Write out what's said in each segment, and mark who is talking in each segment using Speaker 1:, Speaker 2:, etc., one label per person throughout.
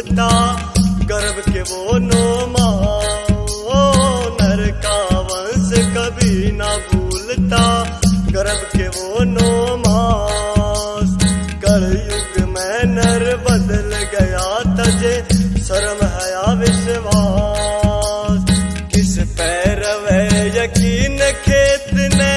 Speaker 1: भूलता गर्भ के वो नो माँ। नर का वंश कभी ना भूलता गर्भ के वो नो मास। कलयुग में नर बदल गया तजे शर्म हया विश्वास। किस पैर वे यकीन खेत ने,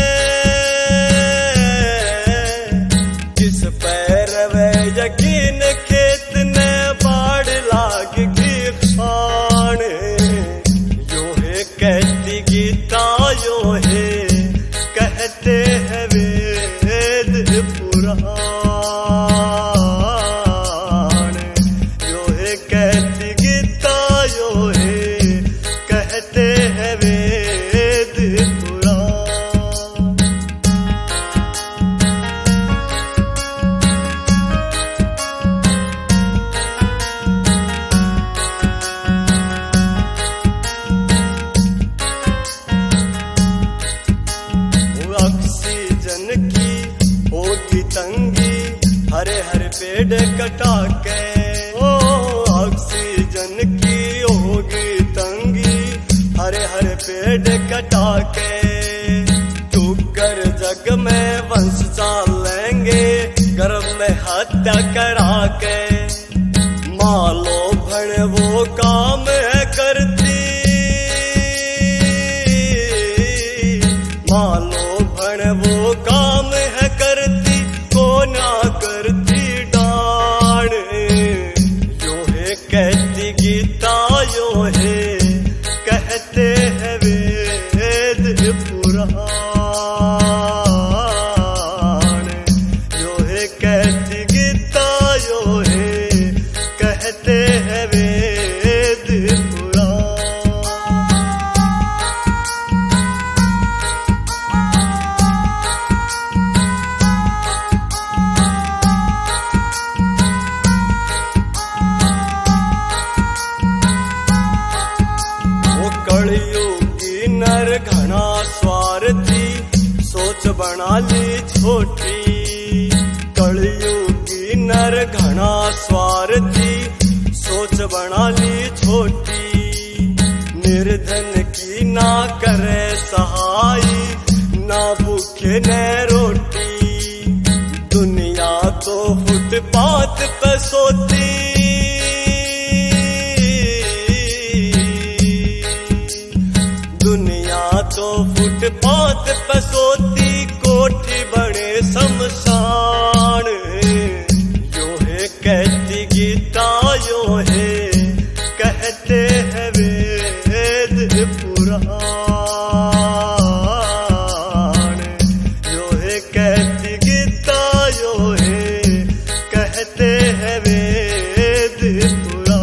Speaker 1: किस पैर वे यकीन खेत ने बाढ़ लाग गई खान। यो है कहती गीता यो है कहते हैं वेद पुराण। यो है कहती गीता यो है कहते हैं वेद पुराण। ऑक्सीजन की होगी तंगी हरे हरे पेड़ कटा के। ओ ऑक्सीजन की होगी तंगी हरे हरे पेड़ कटा के। टूकर जग में वंश चाल लेंगे गर्भ में हत्या करा के। मालो भण वो काम है करती, मालो भण वो काम है करती को ना करती डाण। यो है कहती गीता यो है कहते हैं वेद पुराण। यो है कहती गीता यो है कहते हैं वेद पुराण। कलयुगी नर घना स्वार्थी सोच बना ली छोटी। कलयुगी नर घना स्वार्थी सोच बना ली छोटी। निर्धन की ना करे सहाई ना भूखे न रोटी। दुनिया तो फुटपाथ पे सोती, दुनिया तो फुटपाथ पे सोती कोठी बड़े शमशान। यो है कहती गीता यो है कहते हैं वेद पुराण। यो है कहती गीता यो है कहते हैं वेद पुराण।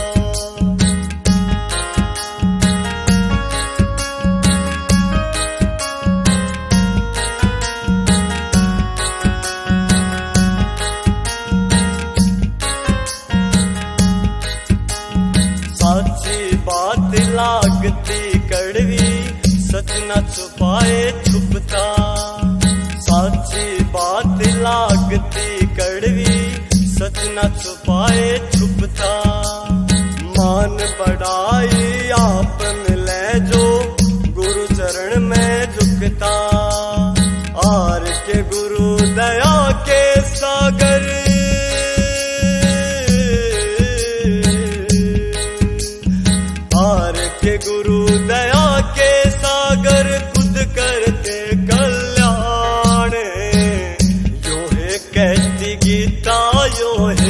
Speaker 1: साची बात लागती कड़वी सच न छुपाए छुपता। साची बात लागती कड़वी सच न छुपाए छुपता। मान बढ़ाई आप मिले जो गुरु चरण में झुकता। आर के गुरु दया के सागर, आर के गुरु दया के सागर खुद करते कल्याण। यो है कहती गीता यो है